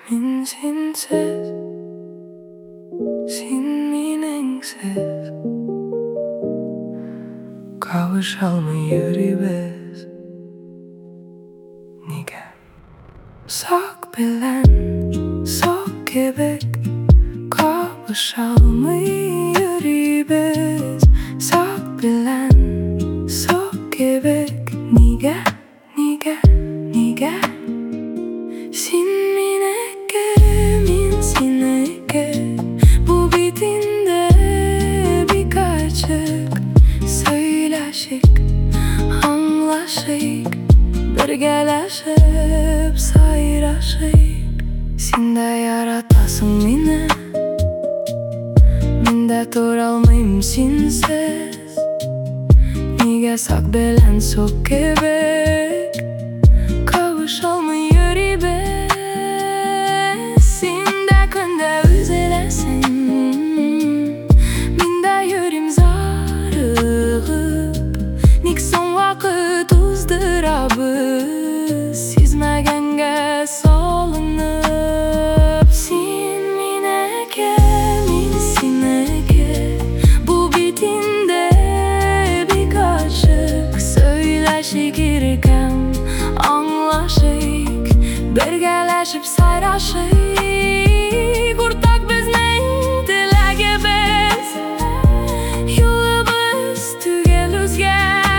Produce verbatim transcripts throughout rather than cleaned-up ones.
Мен сенсіз, сен меніңсіз қауыша алмай жүреміз. Неге? Сақ білән, соқ кебек қауыша алмай жүреміз. Сақ білән, соқ кебек. Неге? Неге? Неге? Сен менікі, мен сенікі. Бұл бетіңді бек ашық. Сөйлешік, аңлашық. Біргелешіп сайрашық. Сен де яратасың мені, мен де тұра алмаймын сенсіз. Неге сақ білән соқ кебек қауыша алмай жүреміз. Сен де күнде өзгелесің, мен де жүрем зарығып. Неге соң уақыт оздырабыз, сезмегенге салынып. Сен менікі, мен сенікі. Бұл бетіңді бек ашық. Сөйлешік еркем, аңлашық. Біргелешіп сайрашық. Ортақ біздің тілегіміз, жолымыз түгел өзге.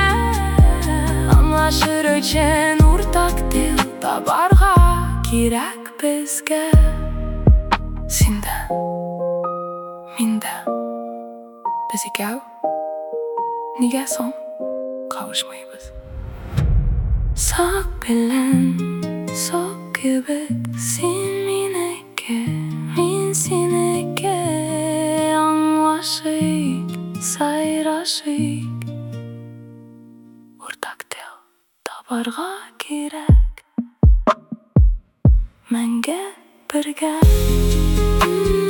Аңлашыр үшін ортақ тіл табарға керек бізге. Сен де, мен де, біз екеу неге соң қауышмаймыз? Сақ білән, соқ кебек. Сен менікі, мен сенікі. Аңлашық, сайрашық. Ортақ тіл табарға керек мәңгі бірге.